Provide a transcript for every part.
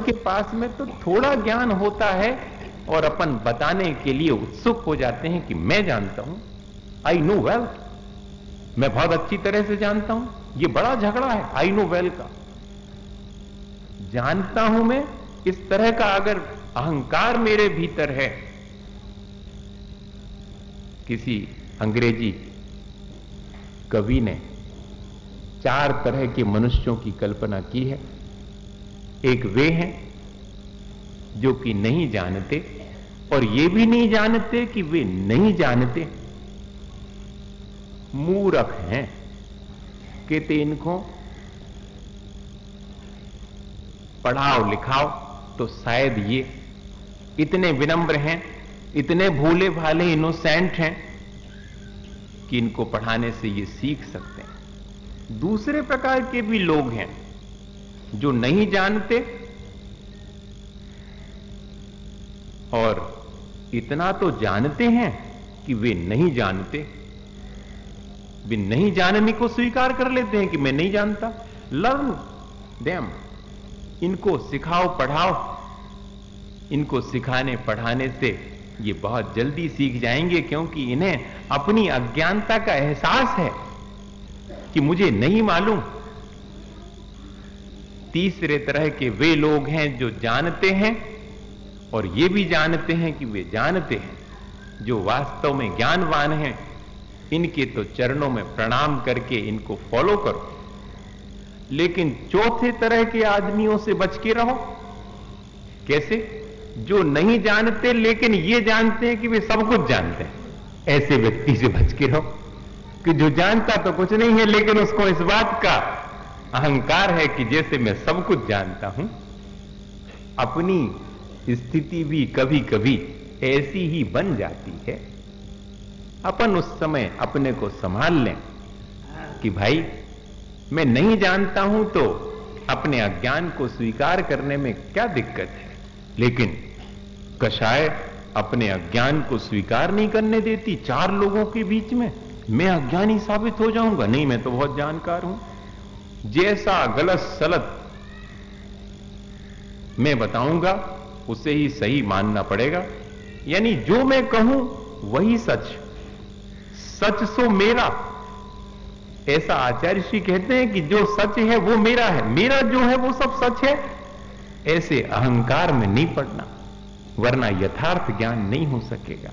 के पास में तो थोड़ा ज्ञान होता है और अपन बताने के लिए उत्सुक हो जाते हैं कि मैं जानता हूं, आई नो वेल, मैं बहुत अच्छी तरह से जानता हूं। ये बड़ा झगड़ा है आई नो वेल का। जानता हूं मैं, इस तरह का अगर अहंकार मेरे भीतर है। किसी अंग्रेजी कवि ने 4 तरह के मनुष्यों की कल्पना की है। एक वे हैं जो कि नहीं जानते और ये भी नहीं जानते कि वे नहीं जानते, मूर्ख हैं। कहते इनको पढ़ाओ लिखाओ तो शायद ये इतने विनम्र हैं, इतने भोले भाले इनोसेंट हैं कि इनको पढ़ाने से ये सीख सकते हैं। दूसरे प्रकार के भी लोग हैं जो नहीं जानते और इतना तो जानते हैं कि वे नहीं जानते। वे नहीं जानने को स्वीकार कर लेते हैं कि मैं नहीं जानता। लर्न देम, इनको सिखाओ पढ़ाओ। इनको सिखाने पढ़ाने से ये बहुत जल्दी सीख जाएंगे, क्योंकि इन्हें अपनी अज्ञानता का एहसास है कि मुझे नहीं मालूम। तीसरे तरह के वे लोग हैं जो जानते हैं और ये भी जानते हैं कि वे जानते हैं, जो वास्तव में ज्ञानवान हैं। इनके तो चरणों में प्रणाम करके इनको फॉलो करो। लेकिन चौथे तरह के आदमियों से बच के रहो। कैसे? जो नहीं जानते लेकिन ये जानते हैं कि वे सब कुछ जानते हैं। ऐसे व्यक्ति से बच के रहो कि जो जानता तो कुछ नहीं है, लेकिन उसको इस बात का अहंकार है कि जैसे मैं सब कुछ जानता हूं। अपनी स्थिति भी कभी कभी ऐसी ही बन जाती है। अपन उस समय अपने को संभाल लें कि भाई मैं नहीं जानता हूं, तो अपने अज्ञान को स्वीकार करने में क्या दिक्कत है। लेकिन कषाय अपने अज्ञान को स्वीकार नहीं करने देती। 4 लोगों के बीच में मैं अज्ञानी साबित हो जाऊंगा। नहीं, मैं तो बहुत जानकार हूं। जैसा गलत सलत मैं बताऊंगा उसे ही सही मानना पड़ेगा। यानी जो मैं कहूं वही सच, सच सो मेरा। ऐसा आचार्य श्री कहते हैं कि जो सच है वो मेरा है, मेरा जो है वो सब सच है। ऐसे अहंकार में नहीं पड़ना, वरना यथार्थ ज्ञान नहीं हो सकेगा।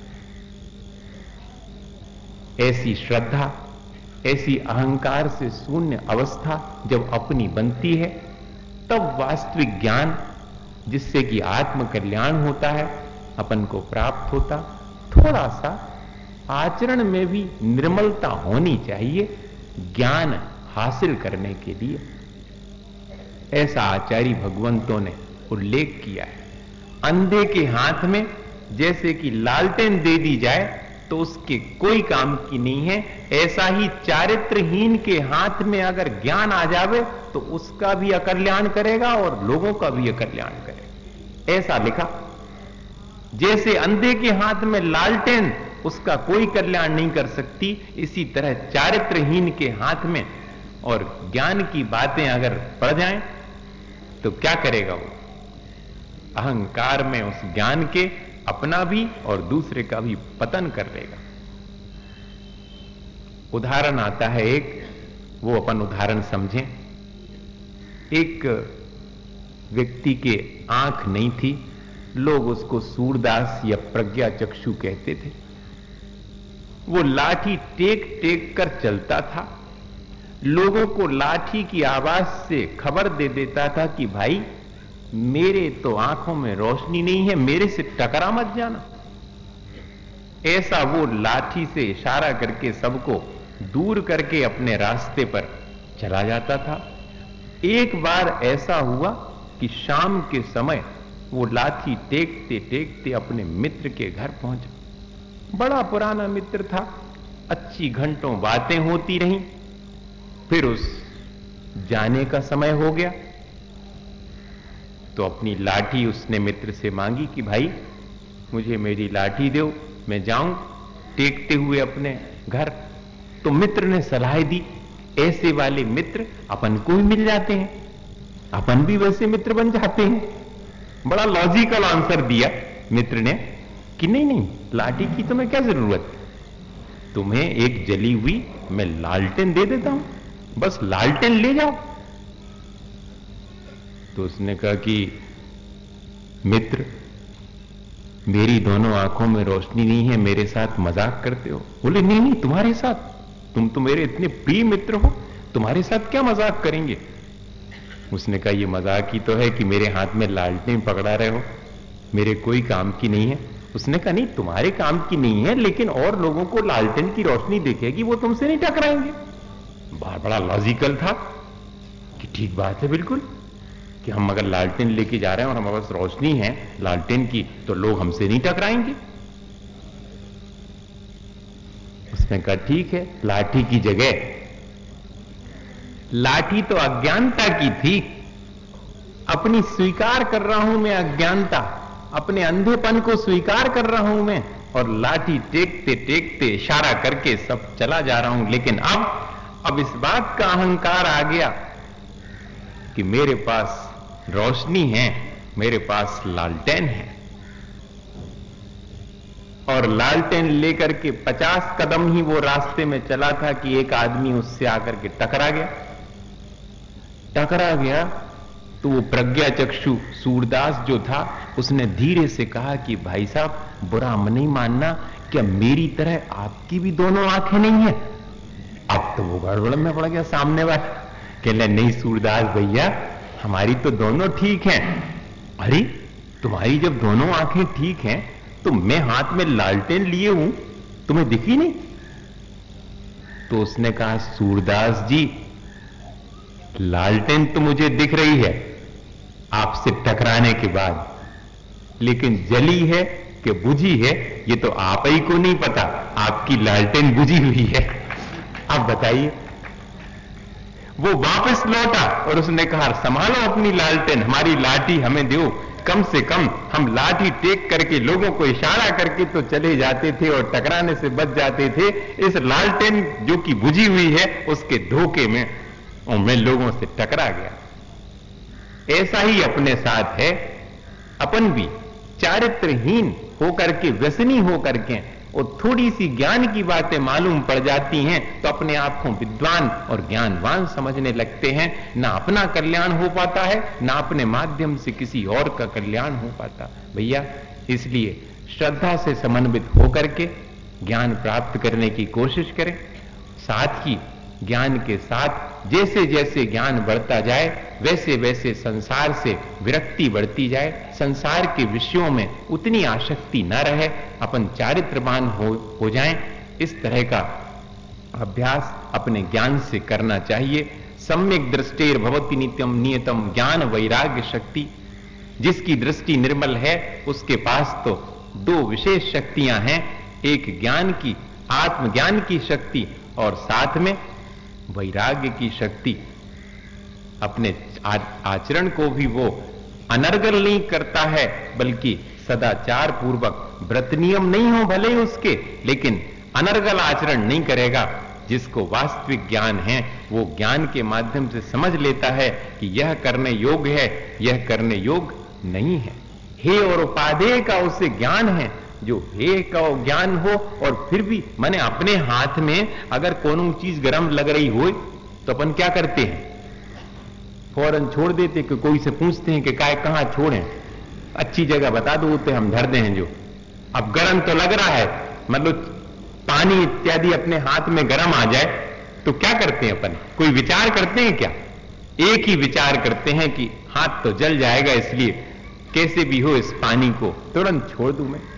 ऐसी श्रद्धा, ऐसी अहंकार से शून्य अवस्था जब अपनी बनती है, तब वास्तविक ज्ञान, जिससे कि आत्म कल्याण होता है, अपन को प्राप्त होता। थोड़ा सा आचरण में भी निर्मलता होनी चाहिए ज्ञान हासिल करने के लिए। ऐसा आचार्य भगवंतों ने उल्लेख किया है। अंधे के हाथ में जैसे कि लालटेन दे दी जाए तो उसके कोई काम की नहीं है, ऐसा ही चारित्रहीन के हाथ में अगर ज्ञान आ जावे तो उसका भी अकल्याण करेगा और लोगों का भी अकल्याण करेगा। ऐसा लिखा। जैसे अंधे के हाथ में लालटेन उसका कोई कल्याण नहीं कर सकती, इसी तरह चारित्रहीन के हाथ में और ज्ञान की बातें अगर पड़ जाएं तो क्या करेगा वो? अहंकार में उस ज्ञान के अपना भी और दूसरे का भी पतन कर देगा। उदाहरण आता है एक, वो अपन उदाहरण समझें। एक व्यक्ति के आंख नहीं थी, लोग उसको सूरदास या प्रज्ञा चक्षु कहते थे। वो लाठी टेक टेक कर चलता था, लोगों को लाठी की आवाज से खबर दे देता था कि भाई मेरे तो आंखों में रोशनी नहीं है, मेरे से टकरा मत जाना। ऐसा वो लाठी से इशारा करके सबको दूर करके अपने रास्ते पर चला जाता था। एक बार ऐसा हुआ कि शाम के समय वो लाठी टेकते टेकते अपने मित्र के घर पहुंचा। बड़ा पुराना मित्र था, अच्छी घंटों बातें होती रहीं। फिर उस जाने का समय हो गया तो अपनी लाठी उसने मित्र से मांगी कि भाई मुझे मेरी लाठी दो, मैं जाऊं टेकते हुए अपने घर। तो मित्र ने सलाह दी, ऐसे वाले मित्र अपन को भी मिल जाते हैं, अपन भी वैसे मित्र बन जाते हैं। बड़ा लॉजिकल आंसर दिया मित्र ने कि नहीं नहीं, लाठी की तुम्हें क्या जरूरत, तुम्हें एक जली हुई मैं लालटेन दे देता हूं, बस लालटेन ले जाओ। तो उसने कहा कि मित्र, मेरी दोनों आंखों में रोशनी नहीं है, मेरे साथ मजाक करते हो। बोले नहीं नहीं, तुम्हारे साथ, तुम तो मेरे इतने प्रिय मित्र हो, तुम्हारे साथ क्या मजाक करेंगे। उसने कहा ये मजाक ही तो है कि मेरे हाथ में लालटेन पकड़ा रहे हो, मेरे कोई काम की नहीं है। उसने कहा नहीं, तुम्हारे काम की नहीं है, लेकिन और लोगों को लालटेन की रोशनी दिखेगी, वो तुमसे नहीं टकराएंगे। बड़ा लॉजिकल था कि ठीक बात है बिल्कुल, कि हम अगर लालटेन लेके जा रहे हैं और हमारे पास रोशनी है लालटेन की, तो लोग हमसे नहीं टकराएंगे। उसने कहा ठीक है, लाठी की जगह, लाठी तो अज्ञानता की थी, अपनी स्वीकार कर रहा हूं मैं अज्ञानता, अपने अंधेपन को स्वीकार कर रहा हूं मैं, और लाठी टेकते टेकते इशारा करके सब चला जा रहा हूं। लेकिन अब इस बात का अहंकार आ गया कि मेरे पास रोशनी है, मेरे पास लालटेन है, और लालटेन लेकर के 50 कदम ही वो रास्ते में चला था कि एक आदमी उससे आकर के टकरा गया। तो वो प्रज्ञा चक्षु सूरदास जो था, उसने धीरे से कहा कि भाई साहब, बुरा नहीं मानना, क्या मेरी तरह आपकी भी दोनों आंखें नहीं है। अब तो वो गड़बड़ में पड़ गया सामने वाला, कहले नहीं सूरदास भैया, हमारी तो दोनों ठीक हैं। अरे तुम्हारी जब दोनों आंखें ठीक हैं, तो मैं हाथ में लालटेन लिए हूं, तुम्हें दिखी नहीं। तो उसने कहा सूरदास जी, लालटेन तो मुझे दिख रही है आपसे टकराने के बाद, लेकिन जली है कि बुझी है ये तो आप ही को नहीं पता, आपकी लालटेन बुझी हुई है। आप बताइए। वो वापस लौटा और उसने कहा संभालो अपनी लालटेन, हमारी लाठी हमें दो, कम से कम हम लाठी टेक करके लोगों को इशारा करके तो चले जाते थे और टकराने से बच जाते थे। इस लालटेन जो कि बुझी हुई है उसके धोखे में और मैं लोगों से टकरा गया। ऐसा ही अपने साथ है, अपन भी चारित्रहीन होकर के, व्यसनी होकर के, और थोड़ी सी ज्ञान की बातें मालूम पड़ जाती हैं तो अपने आप को विद्वान और ज्ञानवान समझने लगते हैं। ना अपना कल्याण हो पाता है, ना अपने माध्यम से किसी और का कल्याण हो पाता। भैया इसलिए श्रद्धा से समन्वित होकर के ज्ञान प्राप्त करने की कोशिश करें। साथ ही ज्ञान के साथ जैसे जैसे ज्ञान बढ़ता जाए, वैसे वैसे संसार से विरक्ति बढ़ती जाए, संसार के विषयों में उतनी आसक्ति न रहे, अपन चारित्रवान हो जाएं। इस तरह का अभ्यास अपने ज्ञान से करना चाहिए। सम्यक दृष्टेर भवति नित्यम नियतम ज्ञान वैराग्य शक्ति। जिसकी दृष्टि निर्मल है उसके पास तो दो विशेष शक्तियां हैं, एक ज्ञान की, आत्मज्ञान की शक्ति, और साथ में वैराग्य की शक्ति। अपने आचरण को भी वो अनर्गल नहीं करता है, बल्कि सदाचार पूर्वक, व्रत नियम नहीं हो भले उसके, लेकिन अनर्गल आचरण नहीं करेगा। जिसको वास्तविक ज्ञान है वो ज्ञान के माध्यम से समझ लेता है कि यह करने योग्य है, यह करने योग्य नहीं है। हे और उपादेय का उसे ज्ञान है। जो हे का ज्ञान हो और फिर भी माने अपने हाथ में अगर कोनो चीज गर्म लग रही हो तो अपन क्या करते हैं, फौरन छोड़ देते कि कोई से पूछते हैं कि काय कहां छोड़ें, अच्छी जगह बता दो तो हम धर दें। जो अब गर्म तो लग रहा है, मतलब पानी इत्यादि अपने हाथ में गर्म आ जाए तो क्या करते हैं अपन, कोई विचार करते हैं क्या? एक ही विचार करते हैं कि हाथ तो जल जाएगा, इसलिए कैसे भी हो इस पानी को तुरंत छोड़ दूं मैं।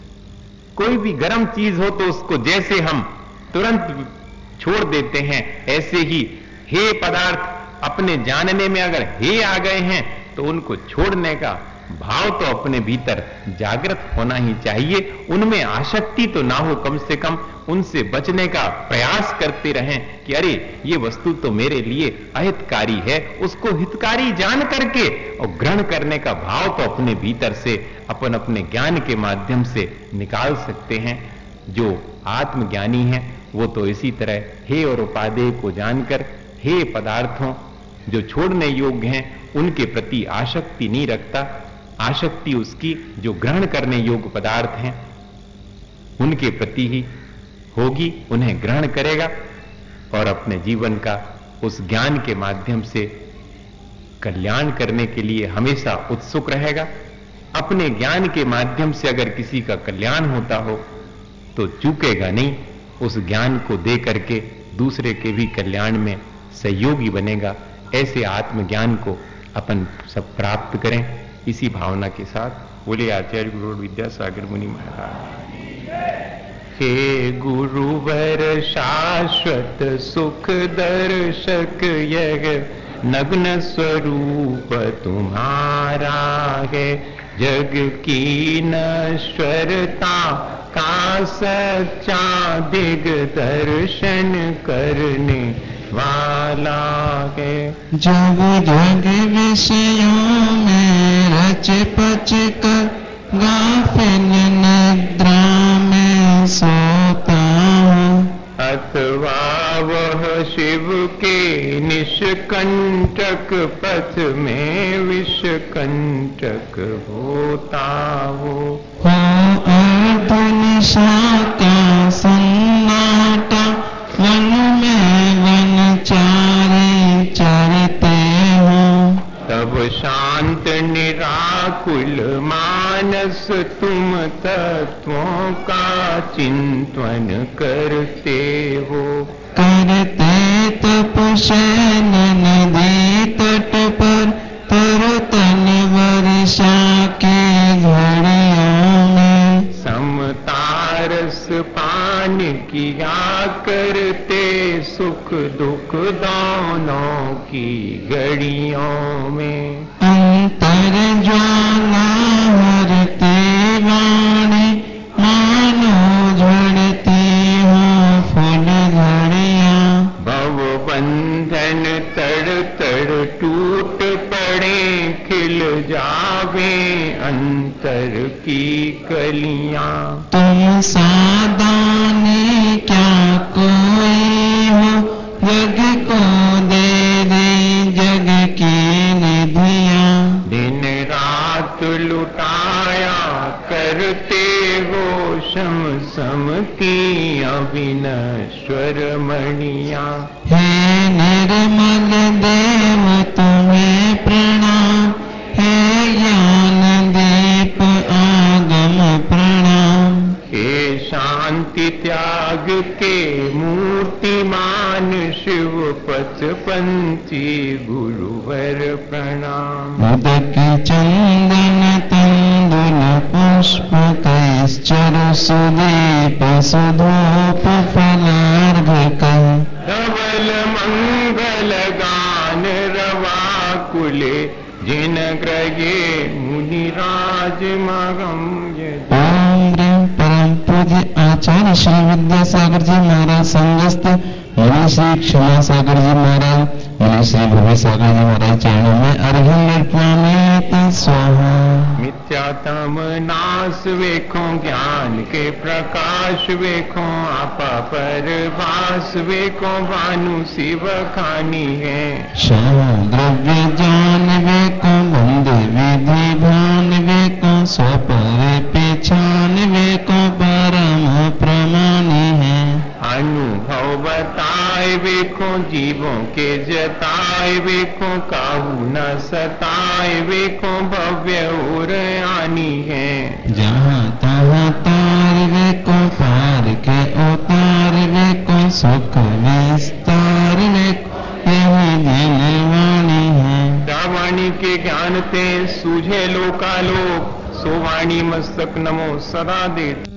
कोई भी गर्म चीज हो तो उसको जैसे हम तुरंत छोड़ देते हैं, ऐसे ही हे पदार्थ अपने जानने में अगर हे आ गए हैं तो उनको छोड़ने का भाव तो अपने भीतर जागृत होना ही चाहिए। उनमें आसक्ति तो ना हो, कम से कम उनसे बचने का प्रयास करते रहें कि अरे ये वस्तु तो मेरे लिए अहितकारी है, उसको हितकारी जान करके और ग्रहण करने का भाव तो अपने भीतर से अपन अपने ज्ञान के माध्यम से निकाल सकते हैं। जो आत्मज्ञानी है वो तो इसी तरह हे और उपादेय को जानकर हे पदार्थों जो छोड़ने योग्य हैं उनके प्रति आसक्ति नहीं रखता। आसक्ति उसकी जो ग्रहण करने योग्य पदार्थ हैं उनके प्रति ही होगी, उन्हें ग्रहण करेगा और अपने जीवन का उस ज्ञान के माध्यम से कल्याण करने के लिए हमेशा उत्सुक रहेगा। अपने ज्ञान के माध्यम से अगर किसी का कल्याण होता हो तो चूकेगा नहीं, उस ज्ञान को दे करके दूसरे के भी कल्याण में सहयोगी बनेगा। ऐसे आत्मज्ञान को अपन सब प्राप्त करें। इसी भावना के साथ बोले आचार्य गुरु विद्यासागर मुनि महाराज। हे गुरुवर शाश्वत सुख दर्शक, यह नग्न स्वरूप तुम्हारा है। जग की नश्वरता का सच्चा दिग्दर्शन करने वाला है। जग जग विषयों में रच पच कर गाफिल निद्रा में सोता हूँ, अथवा वह शिव के निष्कंटक पथ में विषकंटक होता हो। अर्ध निशा का सन्नाटा, वन में वनचारी चरते हो। तब शांत निराकुल मानस तुम तत्वों का चिंतन करते हो। करते तप शयन नदी तट पर, तरतन वर्षा के घड़ियों में। समतारस पान किया करते सुख दुख दोनों की घड़ियों में। अंतर ज्वाला हरते वाणी, मानो झड़ती हो फूल झड़ियाँ। भव बंधन तड़ तड़ टूट पड़े, खिल जावे अंतर की कलियां। तुम सादानी क्या कोई हो, जग को दे दे जग की निधियाँ। दिन रात लुटाया करते हो शम सम की अविनश्वर मणियां। हे निर्मल देव तुम्हें प्रणाम, हे ज्ञान दीप आगम प्रणाम। हे शांति त्याग के मूर्तिमान शिव पचपंची गुरुवर प्रणाम। उदक चंदन तंदुल पुष्प कैश्चर सुदीप सुधूप फलार्घ कह। धवल मंगल गान रवा कुले, जिन ग्रहे मुनिराज मगम। ओम प्रेम परम पूज्य आचार्य श्री विद्यासागर जी महाराज संगस्त, मुनि श्री क्षमा सागर जी महाराज, मुनि श्री भव्य सागर जी महाराज चरणों में अर्घ्य अर्पयामि। स्वाहा। मिथ्यातम नाश वेखो, ज्ञान के प्रकाश वेखो, आपा पर भास वेखो, भानु शिव खानी है। श्याम द्रव्य जान वेको, बंद विधि भान वेको, स्वपर पेछान वेको, परम प्रमाणी है। अनुभव बताए वेखो, जीवों के जताए वेखो, काहू न सताए वेखो, भव्य और आनी है। जहाँ तहाँ तार वेको, पार के उतार वेको, सुख विस्तार वेको, यही दिलवाणी है। वाणी के ज्ञान ते सूझे लोकालोक, सो वाणी मस्तक नमो सदा दे।